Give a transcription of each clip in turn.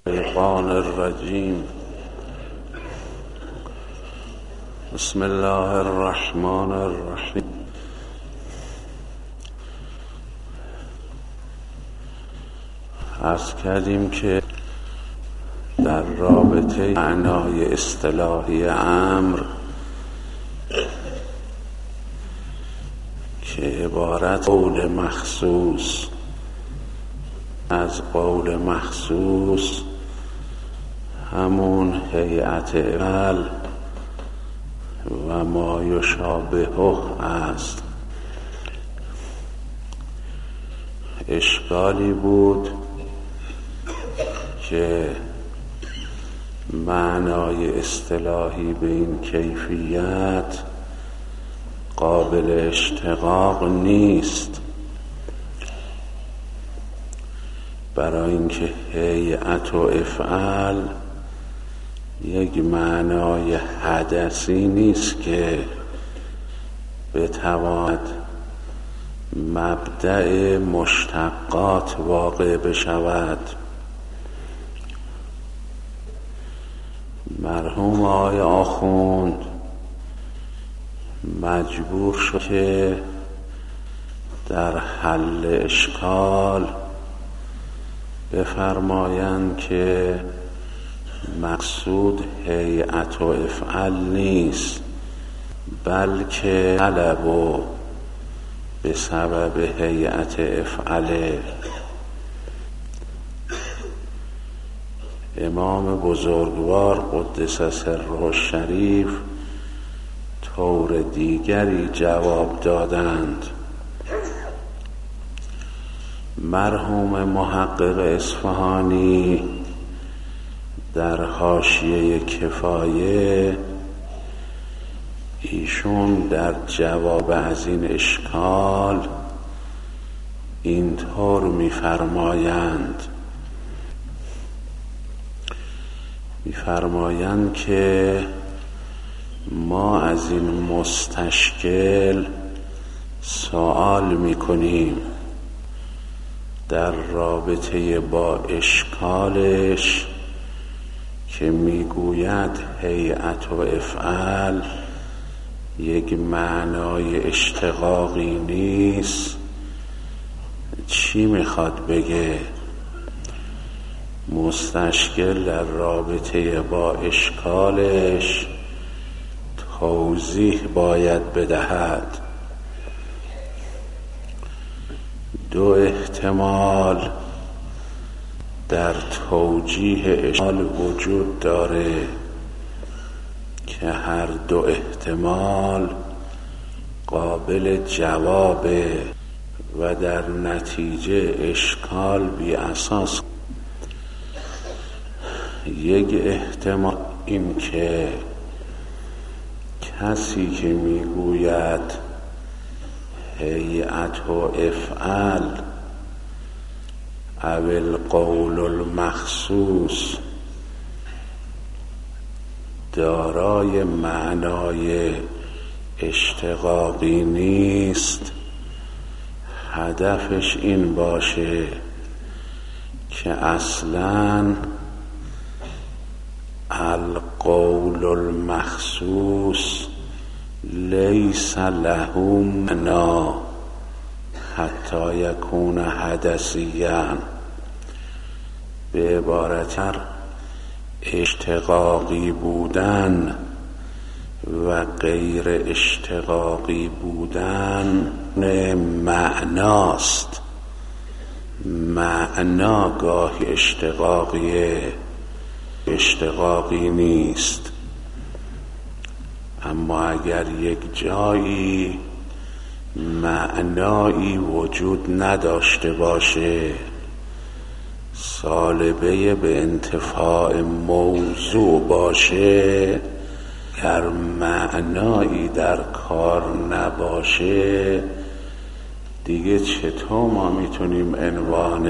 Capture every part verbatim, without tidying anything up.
الشیطان الرجیم. بسم الله الرحمن الرحیم. عرض کردیم که در رابطه معنای اصطلاحی امر که عبارت قول مخصوص از قول مخصوص همون هیئت اول و ما یشابهه است. اشکالی بود که معنای اصطلاحی به این کیفیت قابل اشتقاق نیست، برای اینکه هیئت و افعال یک معنای حدثی نیست که بتواند مبدأ مشتقات واقع بشود. مرحوم آقای آخوند مجبور شد که در حل اشکال بفرمایند که مقصود هیئت و افعال نیست، بلکه طلب و به سبب هیئت افعاله. امام بزرگوار قدس سره الشریف طور دیگری جواب دادند. مرحوم محقق اصفهانی در حاشیه کفایه ایشون در جواب از این اشکال اینطور می‌فرمایند می‌فرمایند که ما از این مستشکل سوال می‌کنیم در رابطه با اشکالش که میگوید هیئت و افعال یک معنای اشتقاقی نیست. چی میخواد بگه؟ مستشکل در رابطه با اشکالش توضیح باید بدهد. دو احتمال در توجیه اشکال وجود داره که هر دو احتمال قابل جوابه و در نتیجه اشکال بی اساس. یک احتمال این که کسی که میگوید هیئت و افعال او القول المخصوص دارای معنای اشتقاقی نیست، هدفش این باشه که اصلاً القول المخصوص لیس له معنا حتی یکون حدثیاً. به عبارت اشتقاقی بودن و غیر اشتقاقی بودن معناست. معنا گاهی اشتقاقیه، اشتقاقی نیست. اما اگر یک جایی معنایی وجود نداشته باشه، سالبه به انتفاع موضوع باشه، اگر معنایی در کار نباشه، دیگه چطور ما میتونیم عنوان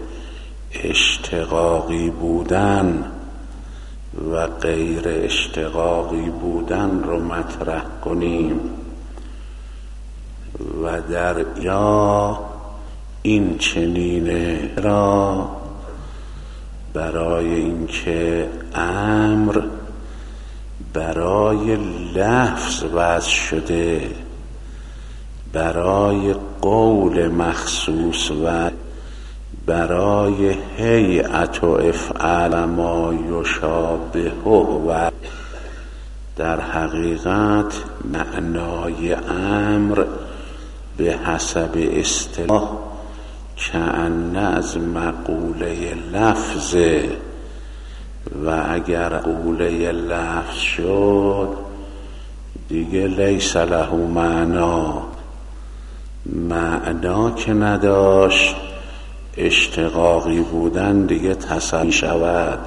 اشتقاقی بودن و غیر اشتقاقی بودن رو مطرح کنیم؟ و در یا این چنینه را برای اینکه امر برای لفظ وضع شده، برای قول مخصوص و برای هیئت و افعال ما یشابه و در حقیقت معنای امر به حسب اصطلاح کأن از مقوله لفظه و اگر قوله لفظ شد دیگه لیس له معنا، معنا که نداشت اشتقاقی بودن دیگه تصور شود.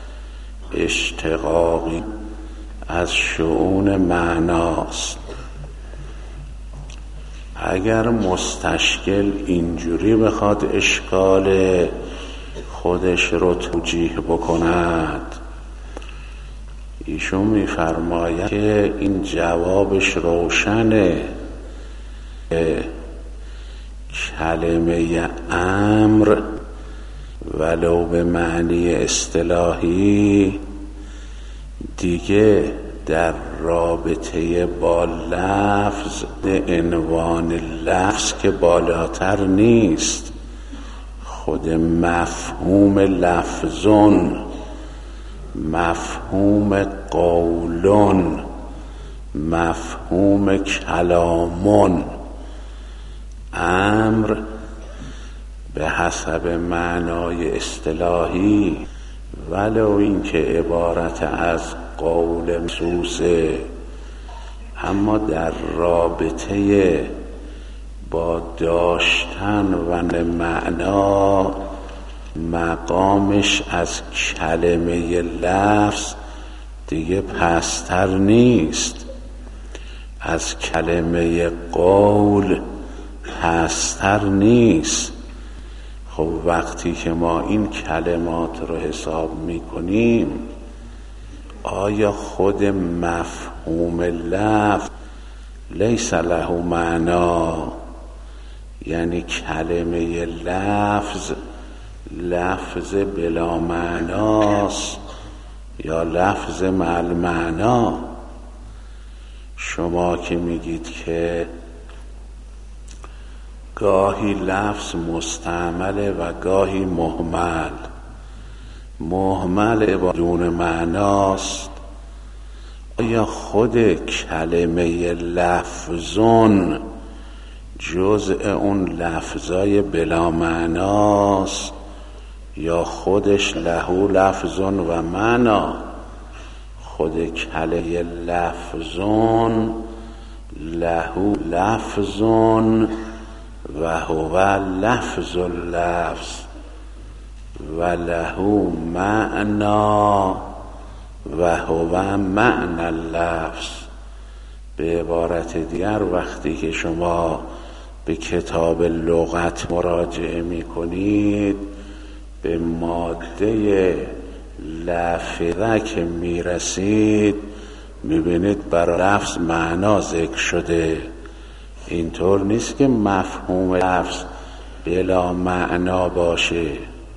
اشتقاقی از شؤون معناست. اگر مستشکل اینجوری بخواد اشکال خودش رو توجیه بکند، ایشون میفرماید که این جوابش روشنه. کلمه امر ولو به معنی اصطلاحی دیگه در رابطه با لفظ عنوان لفظ که بالاتر نیست، خود مفهوم لفظون، مفهوم قولون، مفهوم کلامون. امر به حسب معنای اصطلاحی ولو اینکه عبارت از قول مخصوصه، اما در رابطه با داشتن و معنا مقامش از کلمه لفظ دیگه پستر نیست، از کلمه قول پستر نیست. خب وقتی که ما این کلمات رو حساب میکنیم، آیا خود مفهوم لفظ لیس له معنا، یعنی کلمه لفظ لفظ بلا معناست یا لفظ مع المعنا؟ شما که میگید که گاهی لفظ مستعمله و گاهی مهمل، مهمل بدون معناست، آیا خود کلمه لفظون جزء اون لفظای بلا معناست یا خودش له لفظون و معنا؟ خود کلمه لفظون له لفظون و هو لفظ اللفظ و له معنا و هو معنی اللفظ. به عبارت دیگر وقتی که شما به کتاب لغت مراجعه می کنید، به ماده لفظه که می رسید می بینید برای لفظ معنا ذکر شده. اینطور نیست که مفهوم لفظ بلا معنا باشه.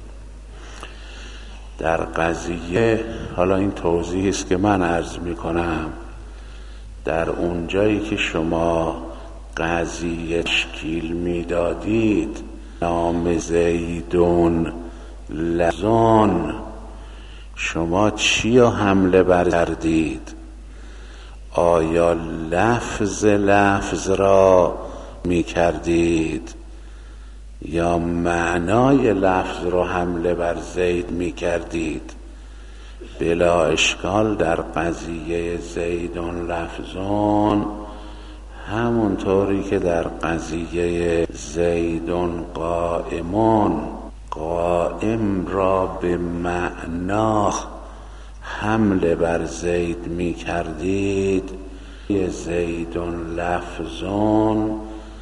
در قضیه، حالا این توضیحی است که من عرض می کنم، در اون جایی که شما قضیه تشکیل می دادید، نام زیدون لفظون، شما چی رو حمله بر کردید؟ آیا لفظ لفظ را می کردید یا معنای لفظ را حمله بر زید می کردید؟ بلا اشکال در قضیه زیدون لفظون، همونطوری که در قضیه زیدون قائمون، قائم را به معنا حمله بر زید می کردید، زیدون لفظون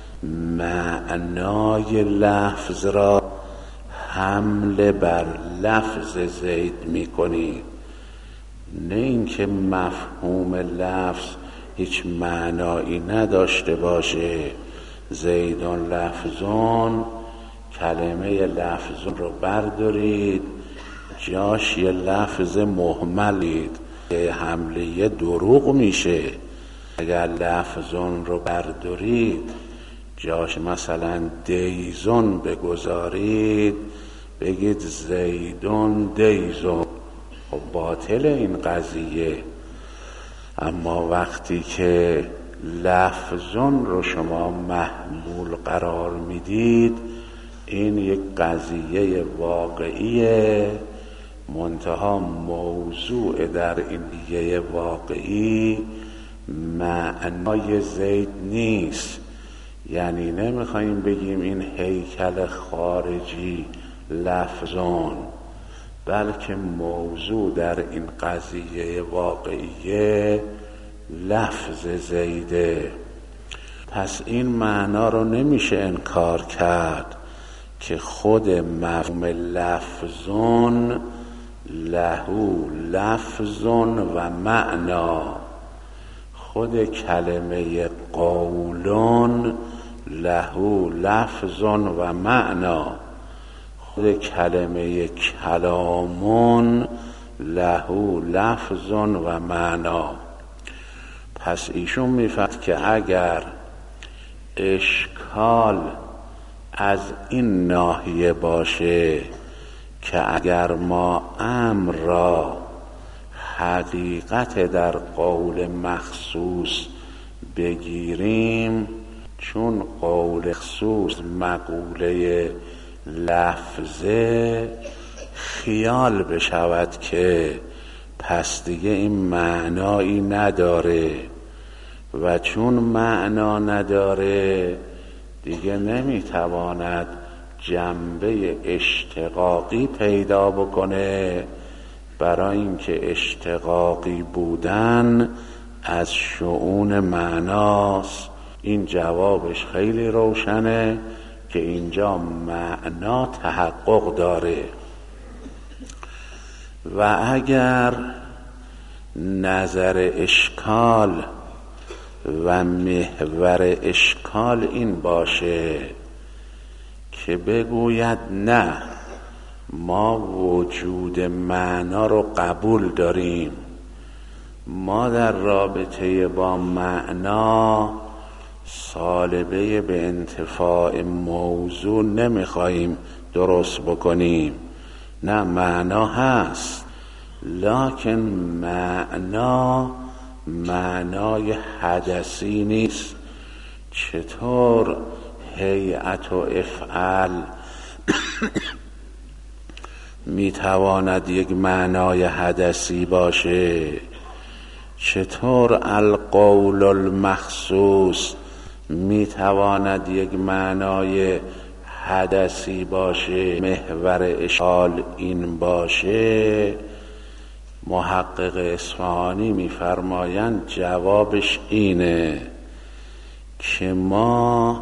معنای لفظ را حمله بر لفظ زید می کنید. نه اینکه مفهوم لفظ هیچ معنایی نداشته باشه. زیدون لفظون، کلمه لفظون رو بردارید جاش یه لفظ مهملید که حمله دروغ میشه. اگر لفظون رو بردارید جاش مثلا دیزون بگذارید، بگید زیدون دیزون، خب باطل این قضیه. اما وقتی که لفظون رو شما محمول قرار میدید، این یک قضیه واقعیه، منتها موضوع در این قضیه واقعی معنای زید نیست. یعنی نمیخوایم بگیم این هیکل خارجی لفظون، بلکه موضوع در این قضیه واقعیه لفظ زیده. پس این معنا رو نمیشه انکار کرد که خود مفهوم لفظون لهو لفظون و معنا، خود کلمه قولون لهو لفظون و معنا، خود کلمه کلامون لهو لفظون و معنا. پس ایشون میفهمد که اگر اشکال از این ناحیه باشه که اگر ما امر را حقیقت در قول مخصوص بگیریم، چون قول مخصوص مقوله لفظه، خیال بشود که پس دیگه این معنایی نداره، و چون معنا نداره دیگه نمیتواند جنبه اشتقاقی پیدا بکنه، برای اینکه اشتقاقی بودن از شؤون معناست. این جوابش خیلی روشنه که اینجا معنا تحقق داره. و اگر نظر اشکال و محور اشکال این باشه که بگوید نه، ما وجود معنا رو قبول داریم، ما در رابطه با معنا سالبه به انتفاع موضوع نمیخواییم درست بکنیم، نه معنا هست، لکن معنا معنای حدثی نیست. چطور هیئت و افعال میتواند یک معنای حدثی باشه؟ چطور القول المخصوص میتواند یک معنای حدثی باشه؟ محور اشکال این باشه. محقق اصفهانی میفرمایند جوابش اینه که ما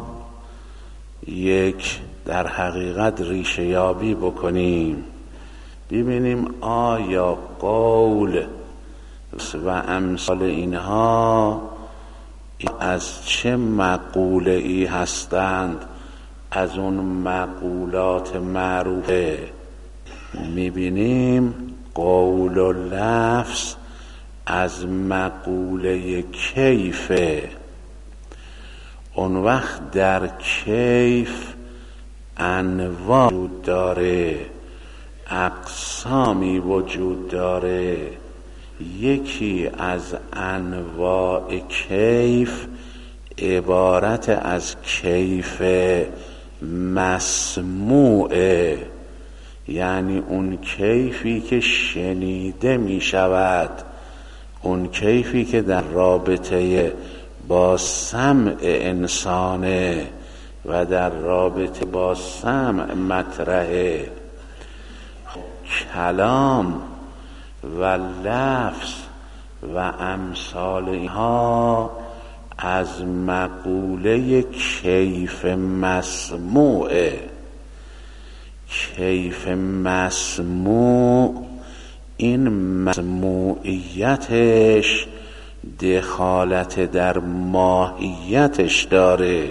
یک در حقیقت ریشه یابی بکنیم، ببینیم آیا قول و امثال اینها از چه مقوله ای هستند از اون مقولات معروفه. میبینیم قول و لفظ از مقوله کیفه. اون وقت در کیف انواع وجود داره، اقسامی وجود داره. یکی از انواع کیف عبارت از کیف مسموعه، یعنی اون کیفی که شنیده می شود، اون کیفی که در رابطه با سمع انسانه و در رابطه با سمع مطرحه. کلام و لفظ و امثال اینها از مقوله کیف مسموعه. کیف مسموع این مسموعیتش دخالت در ماهیتش داره،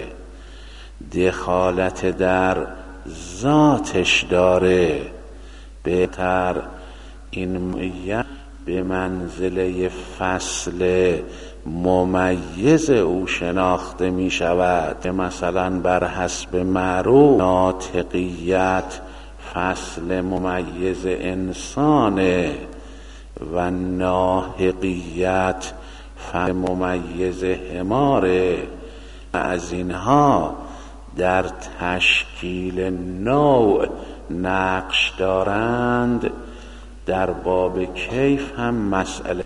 دخالت در ذاتش داره. بهتر این معیت به منزله فصل ممیز او شناخته می شود. مثلا بر حسب معروف ناطقیت فصل ممیز انسانه و ناحقیت فصل ممیز حماره. از اینها در تشکیل نوع نقش دارند. در باب کیف هم مسئله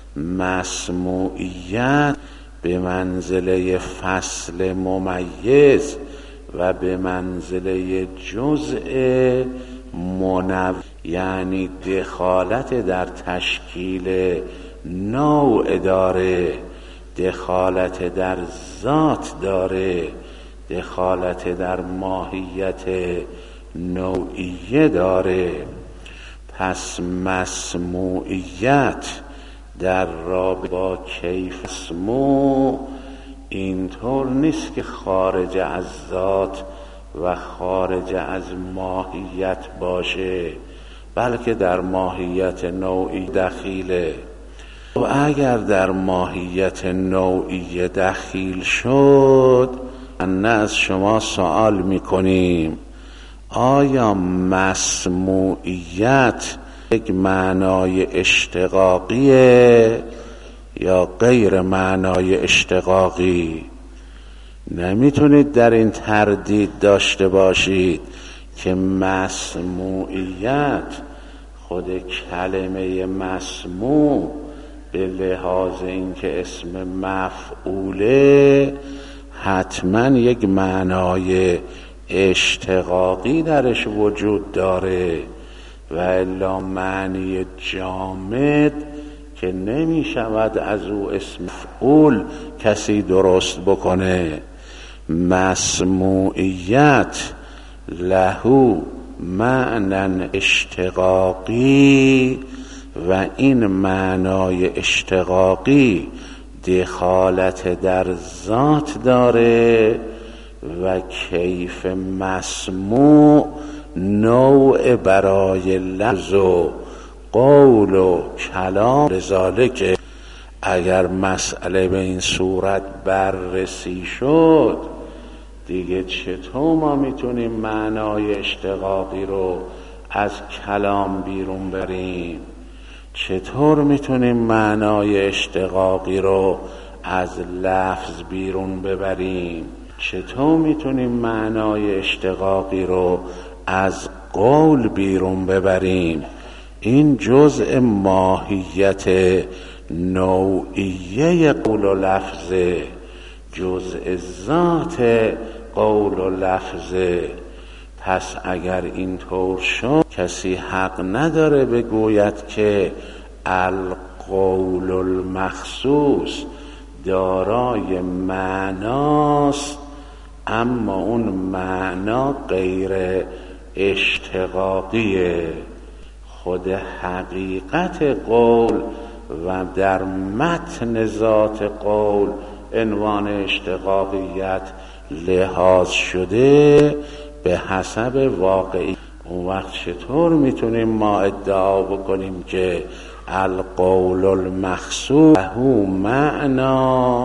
مسموعیت به منزله فصل ممیز و به منزله جزء منو، یعنی دخالت در تشکیل نوع داره، دخالت در ذات داره، دخالت در ماهیت نوعیه داره. پس مسموعیت در رابطه با کیف مسموع اینطور نیست که خارج از ذات و خارج از ماهیت باشه، بلکه در ماهیت نوعی دخیله. و اگر در ماهیت نوعی دخیل شد، نه از شما سوال میکنیم آیا مسموعیت یک معنای اشتقاقیه یا غیر معنای اشتقاقی؟ نمیتونید در این تردید داشته باشید که مسموعیت خود کلمه مسموع به لحاظ اینکه اسم مفعوله حتما یک معنای اشتقاقی درش وجود داره و الا معنی جامد که نمی شود از او اسم مفعول کسی درست بکنه. مسموعیت لهو معنی اشتقاقی و این معنای اشتقاقی دخالت در ذات داره و کیف مسموع نوع برای لفظ و قول و کلام. لذالک اگر مسئله به این صورت بررسی شد، دیگه چطور ما میتونیم معنای اشتقاقی رو از کلام بیرون بریم؟ چطور میتونیم معنای اشتقاقی رو از لفظ بیرون ببریم؟ چطور میتونیم معنای اشتقاقی رو از قول بیرون ببریم؟ این جزء ماهیت نوعیه قول و لفظه، جزء ذات قول و لفظه. پس اگر اینطور شد کسی حق نداره بگوید که القول المخصوص دارای معناست اما اون معنا غیر اشتقاقیه. خود حقیقت قول و در متن ذات قول عنوان اشتقاقیت لحاظ شده به حسب واقعی. اون وقت چطور میتونیم ما ادعا بکنیم که القول المخصوص له معنا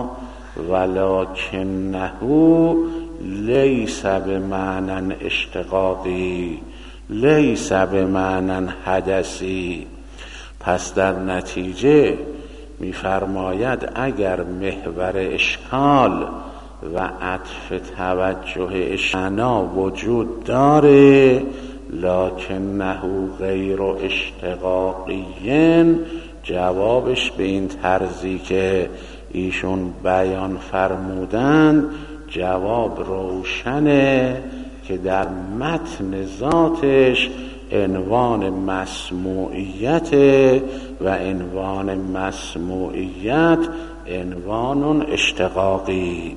ولکنه لیس بمعنی اشتقاقی، لیس بمعنی حدثی؟ پس در نتیجه میفرماید اگر محور اشکال و عطف توجه اشنا وجود داره لکنه غیر اشتقاقین، جوابش به این طرزی که ایشون بیان فرمودند جواب روشنه که در متن ذاتش عنوان مسموعیت و عنوان مسموعیت عنوان اشتقاقی.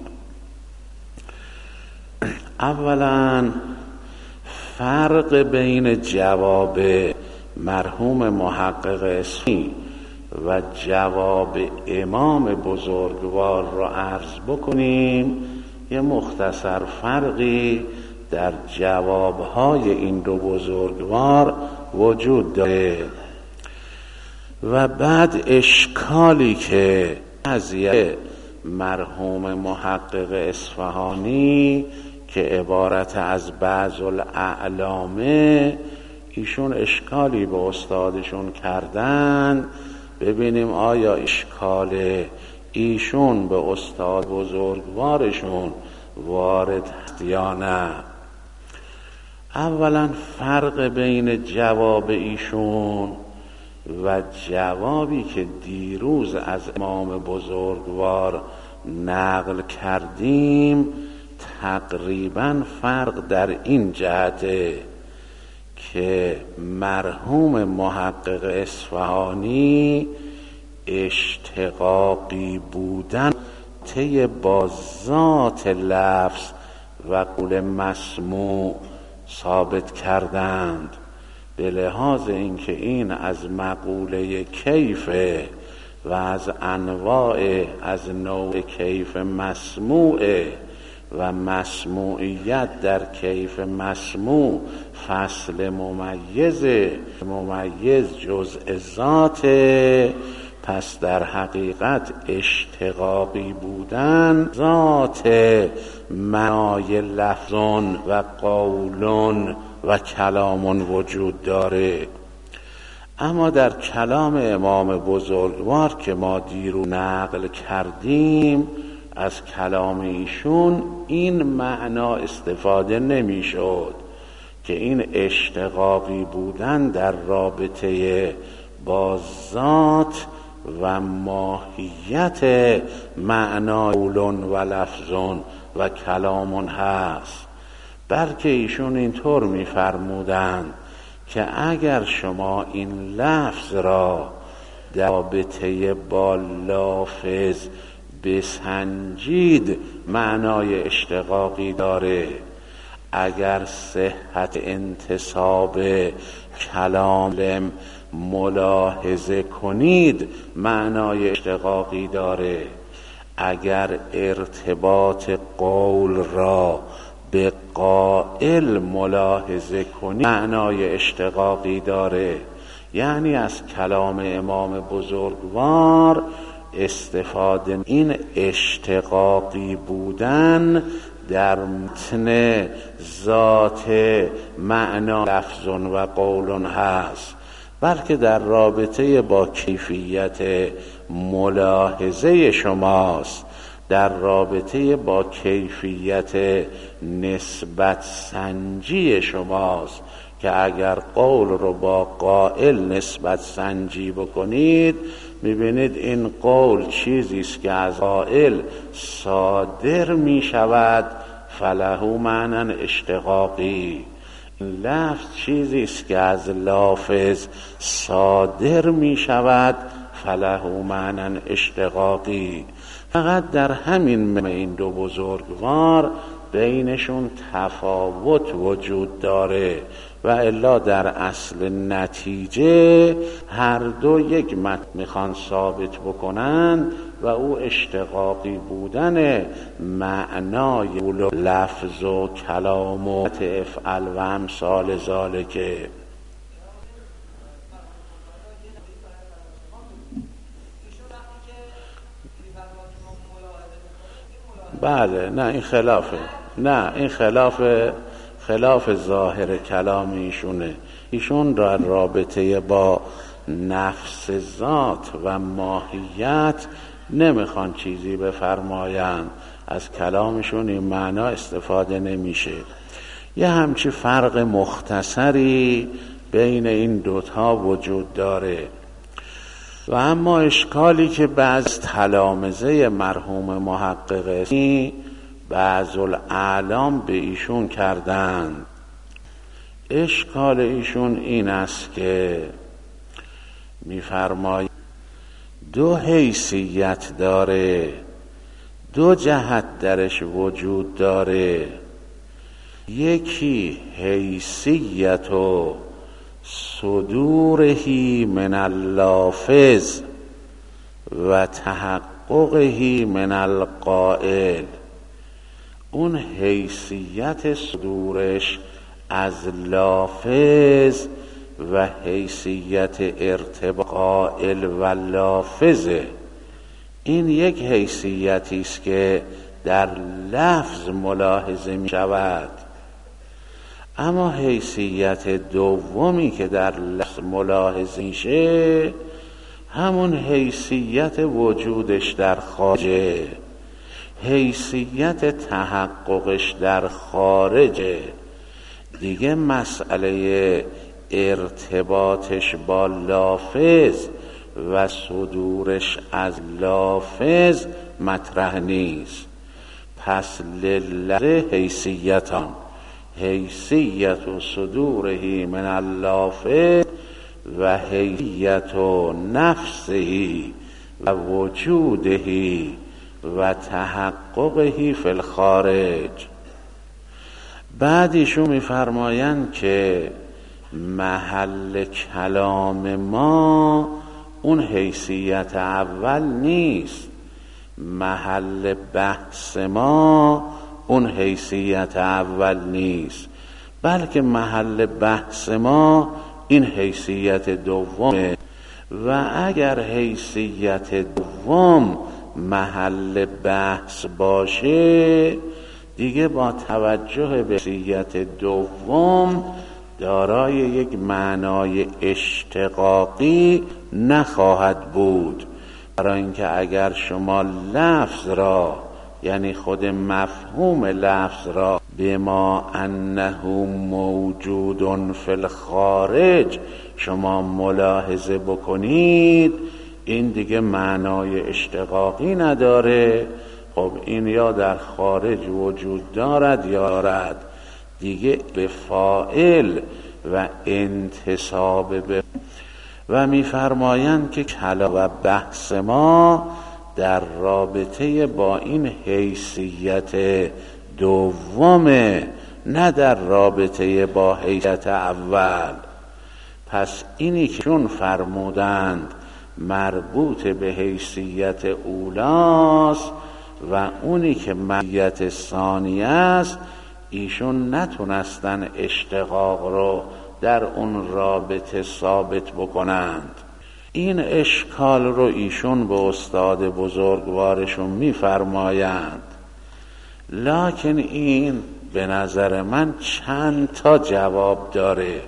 اولا فرق بین جواب مرحوم محقق اسمی و جواب امام بزرگوار را عرض بکنیم. یه مختصر فرقی در جوابهای این دو بزرگوار وجود داره. و بعد اشکالی که قضیه مرحوم محقق اصفهانی که عبارت از بعض الاعلامه، ایشون اشکالی به استادشون کردن، ببینیم آیا اشکال ایشون به استاد بزرگوارشون وارد هست یا نه. اولا فرق بین جواب ایشون و جوابی که دیروز از امام بزرگوار نقل کردیم تقریبا فرق در این جهته که مرحوم محقق اصفهانی اشتقاقی بودن طی با ذات لفظ و قول مسموع ثابت کردند، به لحاظ اینکه این از مقوله کیفه و از انواع از نوع کیف مسموعه و مسموعیت در کیف مسموع فصل ممیز ممیز جزء ذاته، پس در حقیقت اشتقاقی بودن ذات معنای لفظون و قولون و کلامون وجود داره. اما در کلام امام بزرگوار که ما دیرو نقل کردیم از کلام ایشون این معنا استفاده نمی شد که این اشتقاقی بودن در رابطه با ذات و ماهیت معنا قولون و لفظون و کلامون هست، بلکه ایشون اینطور می‌فرمودند که اگر شما این لفظ را در رابطه با لافظ بسنجید معنای اشتقاقی داره، اگر صحت انتساب کلام ملاحظه کنید معنای اشتقاقی داره، اگر ارتباط قول را به قائل ملاحظه کنید معنای اشتقاقی داره. یعنی از کلام امام بزرگوار استفاده این اشتقاقی بودن در متن ذات معنا لفظون و قولون هست، بلکه در رابطه با کیفیت ملاحظه شماست، در رابطه با کیفیت نسبت سنجی شماست که اگر قول رو با قائل نسبت سنجی بکنید میبینید این قول چیزی است که از قائل صادر میشود فله معنی اشتقاقی، این لفظ چیزی است که از لافظ صادر میشود فله معنی اشتقاقی. فقط در همین این دو بزرگوار بینشون تفاوت وجود داره و الا در اصل نتیجه هر دو یک متن میخوان ثابت بکنند و او اشتقاقی بودن معنای لفظ و کلام و افعل و امثال ذالکه. بله نه این خلافه، نه این خلاف خلاف ظاهر کلام ایشونه. ایشون در رابطه با نفس ذات و ماهیت نمیخوان چیزی بفرمایند، از کلامشون این معنا استفاده نمیشه. یه همچی فرق مختصری بین این دوتا وجود داره. و اما اشکالی که بعض تلامذه مرحوم محقق بعض الاعلام به ایشون کردند، اشکال ایشون این است که میفرماید دو حیثیت داره، دو جهت درش وجود داره، یکی حیثیت و صدورهی من اللافظ و تحققهی من القائل، اون حیثیت صدورش از لافظ و حیثیت ارتباط قائل و لافظه. این یک حیثیتی است که در لفظ ملاحظه می شود، اما حیثیت دومی که در لفظ ملاحظه میشه همون حیثیت وجودش در خارجه، حیثیت تحققش در خارجه. دیگه مسئله ارتباطش با لافظ و صدورش از لافظ مطرح نیست. پس للذ حیثیتان، حیثیت و صدورهی من اللافظ و حیثیت و نفسهی و وجودهی و تحققهی فی الخارج. بعد ایشون میفرمایند که محل کلام ما اون حیثیت اول نیست، محل بحث ما اون حیثیت اول نیست، بلکه محل بحث ما این حیثیت دومه. و اگر حیثیت دوم محل بحث باشه دیگه با توجه به حیثیت دوم دارای یک معنای اشتقاقی نخواهد بود. برای اینکه اگر شما لفظ را، یعنی خود مفهوم لفظ را، بما انه موجود فی الخارج شما ملاحظه بکنید، این دیگه معنای اشتقاقی نداره. خب این یا در خارج وجود دارد یا دارد، دیگه به فاعل و انتساب به. و میفرمایند که کلام و بحث ما در رابطه با این حیثیت دومه، نه در رابطه با حیثیت اول. پس اینی که چون فرمودند مربوط به حیثیت اولاست و اونی که حیثیت ثانیه است، ایشون نتونستن اشتقاق رو در اون رابطه ثابت بکنند. این اشکال رو ایشون به استاد بزرگوارشون میفرمایند، لکن این به نظر من چند تا جواب داره.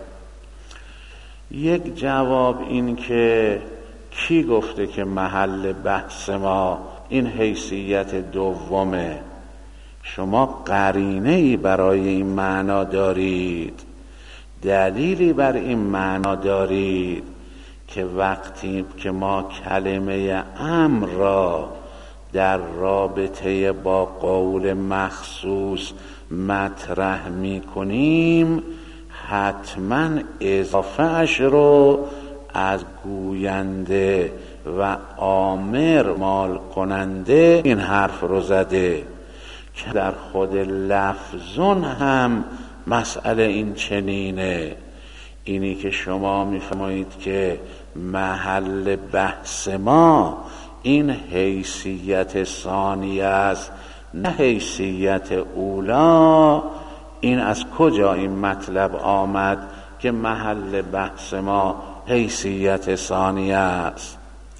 یک جواب این که کی گفته که محل بحث ما این حیثیت دومه؟ شما قرینه‌ای برای این معنا دارید، دلیلی بر این معنا دارید که وقتی که ما کلمه امر را در رابطه با قول مخصوص مطرح می کنیم حتما اضافه اش رو از گوینده و آمر مال کننده این حرف رو زده که در خود لفظون هم مسئله این چنینه. اینی که شما میفرمایید که محل بحث ما این حیثیت ثانیه است نه حیثیت اولا، این از کجا این مطلب آمد که محل بحث ما حیثیت ثانیه است؟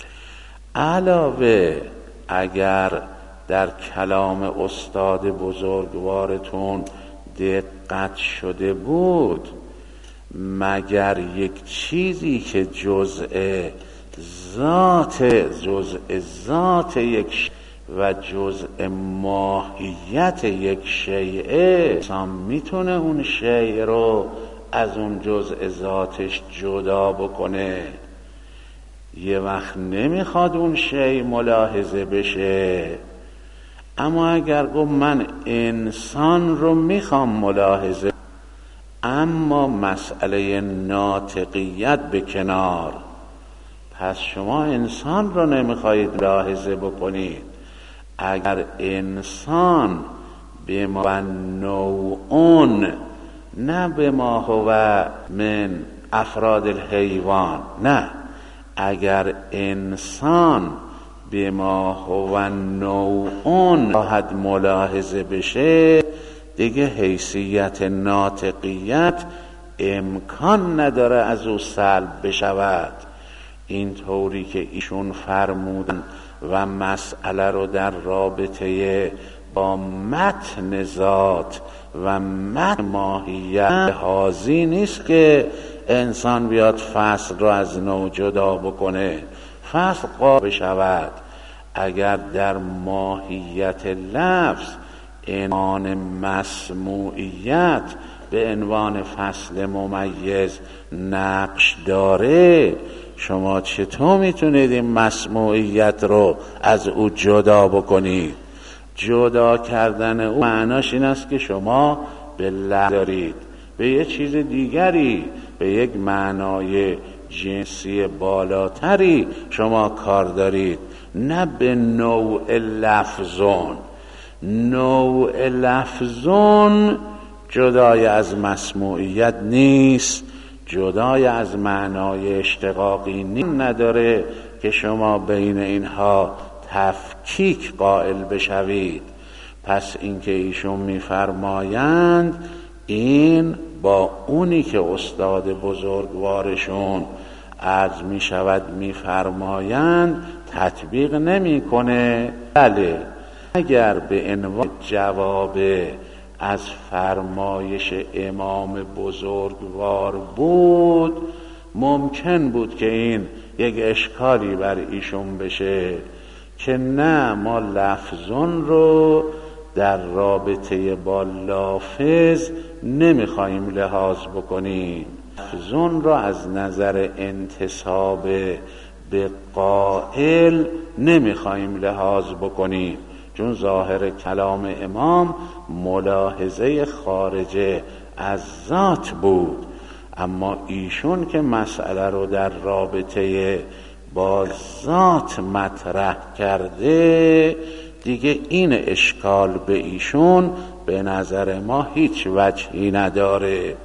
علاوه اگر در کلام استاد بزرگوارتون دقت شده بود، مگر یک چیزی که جزء ذات جزء ذات یک و جزء ماهیت یک شیء، انسان میتونه اون شیء رو از اون جزء ذاتش جدا بکنه. یه وقت نمیخواد اون شیء ملاحظه بشه، اما اگر گفت من انسان رو میخوام ملاحظه، اما مسئله ناطقیت به کنار، پس شما انسان رو نمیخواهید ملاحظه بکنید. اگر انسان به ما نوعون نه به ما هو من افراد الحیوان، نه، اگر انسان به ما هو نوعون خواهد ملاحظه بشه، دیگه حیثیت ناطقیت امکان نداره از او سلب بشود. این طوری که ایشون فرمودن و مسئله رو در رابطه با متن ذات و متن ماهیت حاضی نیست که انسان بیاد فصل رو از نو جدا بکنه. فصل قابل شود اگر در ماهیت لفظ عنوان مسموعیت به عنوان فصل ممیز نقش داره. شما چطور میتونید این مسموعیت رو از او جدا بکنید؟ جدا کردن او معناش این است که شما به لفظ دارید، به یه چیز دیگری، به یک معنای جنسی بالاتری شما کار دارید، نه به نوع لفظون. نوع لفظون جدای از مسموعیت نیست، جدای از معنای اشتقاقی نیست، نداره که شما بین اینها تفکیک قائل بشوید. پس اینکه ایشون میفرمایند این با اونی که استاد بزرگوارشون عرض می شود میفرمایند تطبیق نمی کنه. بله اگر به عنوان جواب از فرمایش امام بزرگوار بود ممکن بود که این یک اشکالی بر ایشون بشه که نه، ما لفظون رو در رابطه با لافظ نمیخوایم لحاظ بکنیم. لفظون رو از نظر انتساب به قائل نمیخوایم لحاظ بکنیم، چون ظاهر کلام امام ملاحظه خارجه از ذات بود. اما ایشون که مسئله رو در رابطه با ذات مطرح کرده دیگه این اشکال به ایشون به نظر ما هیچ وجهی نداره.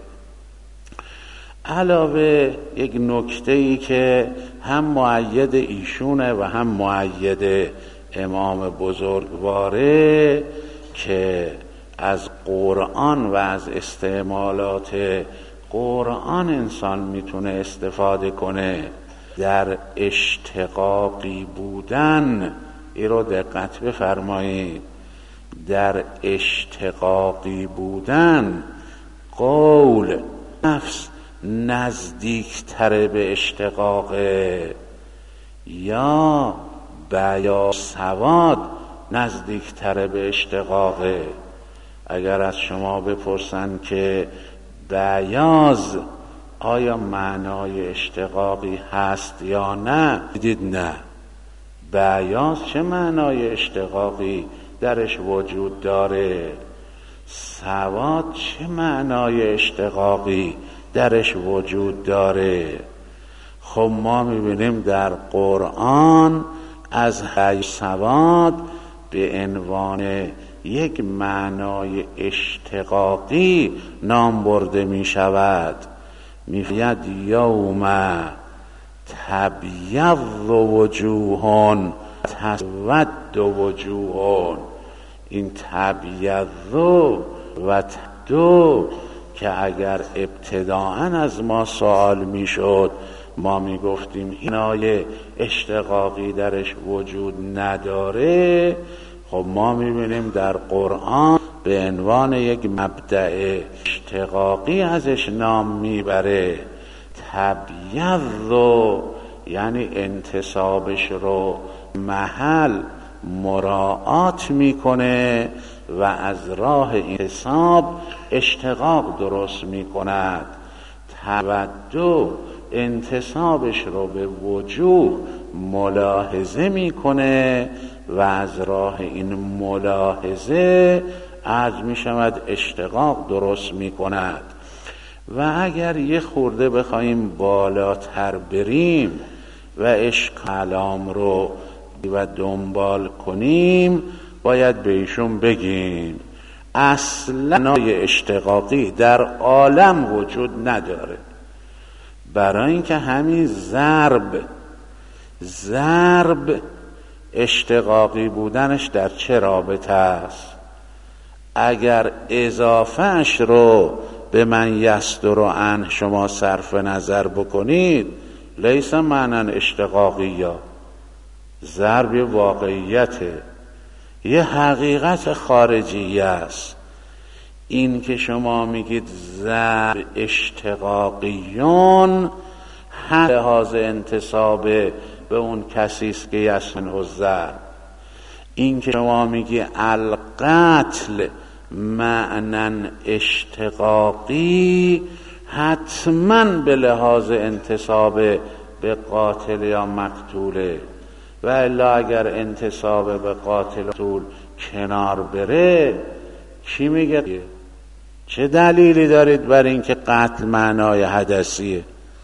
علاوه یک نکته‌ای که هم مؤید ایشونه و هم مؤید امام بزرگواره که از قرآن و از استعمالات قرآن انسان میتونه استفاده کنه. در اشتقاقی بودن، این رو دقت بفرمایید، در اشتقاقی بودن قول نفس نزدیکتره به اشتقاقه یا بیا سواد نزدیکتره به اشتقاقه. اگر از شما بپرسن که بیاز آیا معنای اشتقاقی هست یا نه، دیدید نه. بیاز چه معنای اشتقاقی درش وجود داره؟ سواد چه معنای اشتقاقی درش وجود داره؟ خب ما میبینیم در قرآن از حی سواد به عنوان یک معنای اشتقاقی نام برده می شود. می فرماید یوم تبیض وجوه تسود وجوه. این تبیض و تسود که اگر ابتداءً از ما سوال می شد ما می گفتیم این آیه اشتقاقی درش وجود نداره، خب ما می بینیم در قرآن به عنوان یک مبدأ اشتقاقی ازش نام میبره. تبیض یعنی انتصابش رو محل مراعات میکنه و از راه انتصاب اشتقاق درست میکند. تودع انتصابش رو به وجوه ملاحظه میکنه و از راه این ملاحظه عرض می شود اشتقاق درست می کند. و اگر یه خورده بخوایم بالاتر بریم و عشق کلام رو و دنبال کنیم باید به ایشون بگیم اصلا اشتقاقی در عالم وجود نداره. برای اینکه همین ضرب ضرب اشتقاقی بودنش در چه رابطه است؟ اگر اضافهش رو به من یصدر عنه شما صرف نظر بکنید، لیس معنی اشتقاقی، یا ضرب واقعیته، یه حقیقت خارجی است. این که شما میگید ضرب اشتقاقیون، هر لحاظ انتساب به اون کسی است که یسمن و ضرب. این که شما میگی القتل معنی اشتقاقی، حتما به لحاظ انتساب به قاتل یا مقتوله، و الا اگر انتساب به قاتل و مقتول کنار بره، کی میگه؟ چه دلیلی دارید بر این که قتل معنای حدثیه؟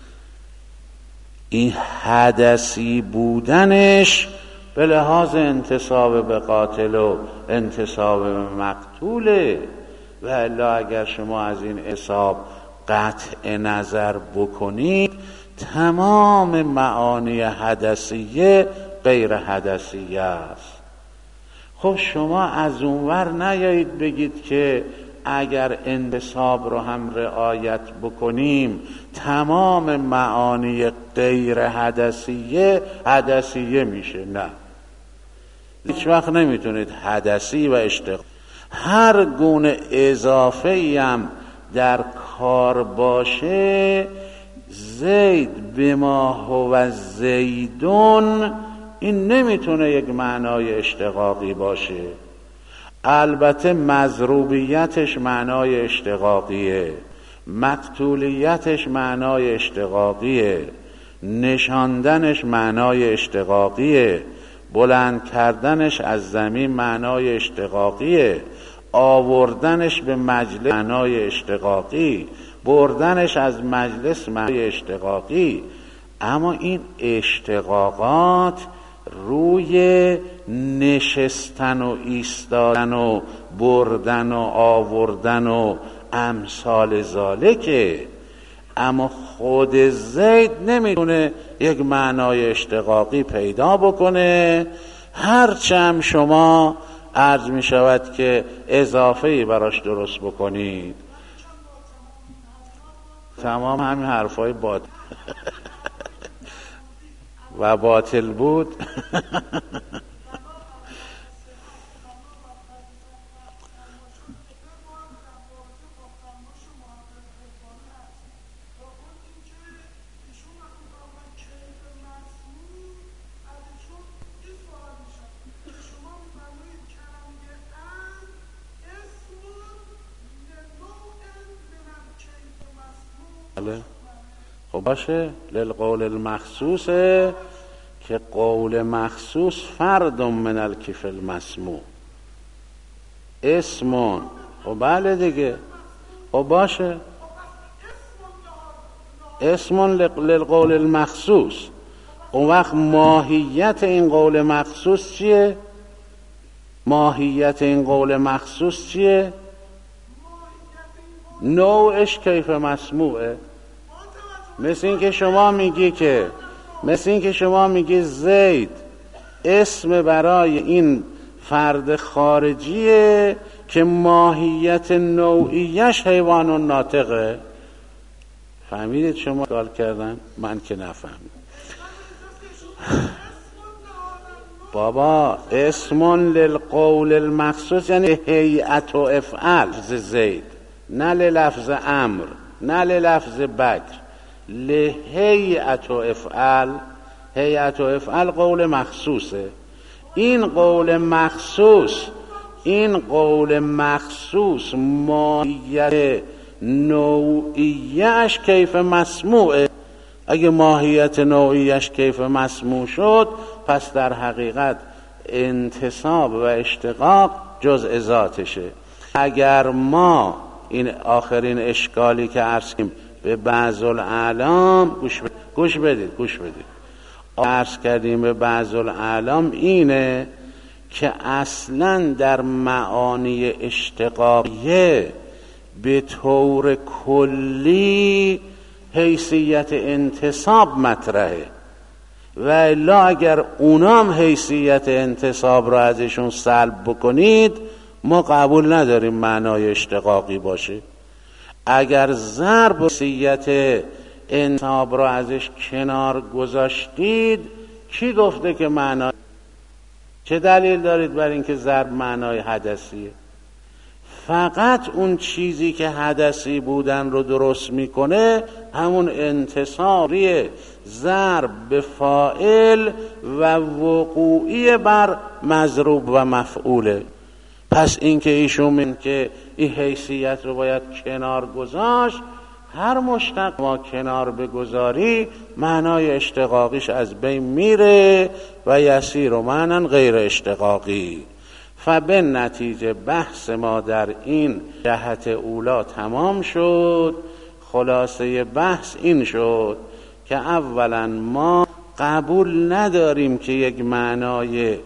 این حدثی بودنش به لحاظ انتساب به قاتل و انتساب به مقتوله، و الا اگر شما از این حساب قطع نظر بکنید، تمام معانی حدثیه غیر حدثیه است. خب شما از اونور نیایید بگید که اگر انتساب رو هم رعایت بکنیم تمام معانی غیر حدثیه حدثیه میشه. نه، هیچ وقت نمیتونید حدثی و اشتقاق، هر گونه اضافه هم در کار باشه، زید بما هو زیدون، این نمیتونه یک معنای اشتقاقی باشه. البته مضروبیتش معنای اشتقاقیه، مقتولیتش معنای اشتقاقیه، نشاندنش معنای اشتقاقیه، بلند کردنش از زمین معنای اشتقاقیه، آوردنش به مجلس معنای اشتقاقی، بردنش از مجلس معنای اشتقاقی. اما این اشتقاقات روی نشستن و ایستادن و بردن و آوردن و امثال ذالکه. اما خود زید نمیتونه یک معنای اشتقاقی پیدا بکنه، هرچند شما عرض می شود که اضافه‌ای براش درست بکنید. تمام همین حرفای باطل و باطل بود. خب باشه، للقول المخصوصه که قول مخصوص فرد من الکیف المسموع اسمون. خب بله دیگه، خب باشه، اسمون للقول المخصوص. اون وقت ماهیت این قول مخصوص چیه؟ ماهیت این قول مخصوص چیه؟ نوعش کیف مسموعه. مثل این که شما میگی که مثل این که شما میگی زید اسم برای این فرد خارجیه که ماهیت نوعیش حیوان و ناطقه. فهمیدید شما سوال کردن؟ من که نفهمید. بابا اسمون للقول المخصوص یعنی هیئت و افعال زید، نه للفظ امر، نه للفظ بکر، لهیئت و افعال. هیئت و افعال قول مخصوصه. این قول مخصوص این قول مخصوص ماهیت نوعیش کیف مسموعه. اگه ماهیت نوعیش کیف مسموع شد، پس در حقیقت انتساب و اشتقاق جزء ذاتشه. اگر ما این آخرین اشکالی که عرض کردیم به بعض الاعلام، گوش بدید گوش بدید گوش بدید عرض کردیم به بعض الاعلام اینه که اصلا در معانی اشتقاقیه به طور کلی حیثیت انتساب مطرحه، و الا اگر اونام حیثیت انتساب را ازشون سلب بکنید ما قبول نداریم معنای اشتقاقی باشه. اگر ضرب حیثیت انتصاب رو ازش کنار گذاشتید، کی گفته که معنای، چه دلیل دارید بر اینکه ضرب معنای حدثیه؟ فقط اون چیزی که حدثی بودن رو درست میکنه همون انتصابیه، ضرب به فاعل و وقوعی بر مضروب و مفعوله. پس اینکه ایشون میگن که این حیثیت رو باید کنار گذاشت، هر مشتق ما کنار بگذاری معنای اشتقاقیش از بین میره و یسیر و معنی غیر اشتقاقی. فبه نتیجه بحث ما در این جهت اولا تمام شد. خلاصه بحث این شد که اولا ما قبول نداریم که یک معنای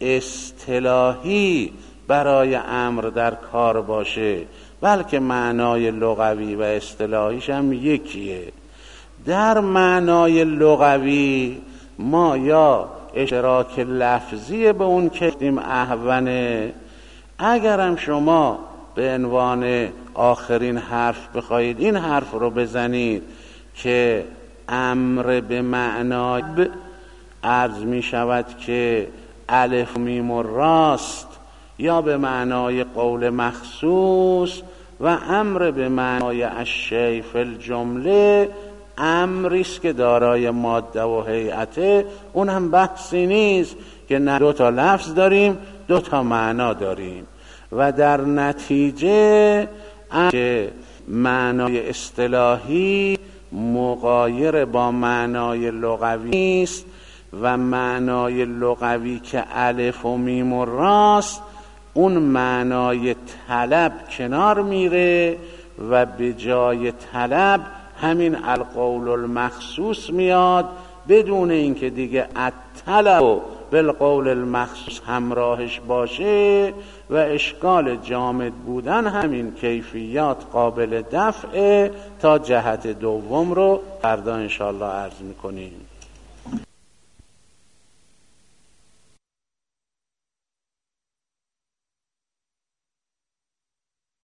اصطلاحی برای امر در کار باشه، بلکه معنای لغوی و اصطلاحیش هم یکیه. در معنای لغوی ما یا اشتراک لفظی به اون که گفتیم احونه، اگرم شما به عنوان آخرین حرف بخواهید این حرف رو بزنید که امر به معنای عرض می شود که الف میم و راست، یا به معنای قول مخصوص، و امر به معنای الشیء فی الجمله امریست که دارای ماده و هیئته، اون هم بحثی نیست که نه دو تا لفظ داریم دو تا معنا داریم. و در نتیجه که معنای اصطلاحی مغایر با معنای لغوی است و معنای لغوی که الف و میم و راست، اون معنای طلب کنار میره و به جای طلب همین القول المخصوص میاد، بدون اینکه دیگه الطلب بالقول المخصوص همراهش باشه، و اشکال جامد بودن همین کیفیات قابل دفعه. تا جهت دوم رو فردا انشاءالله عرض میکنیم.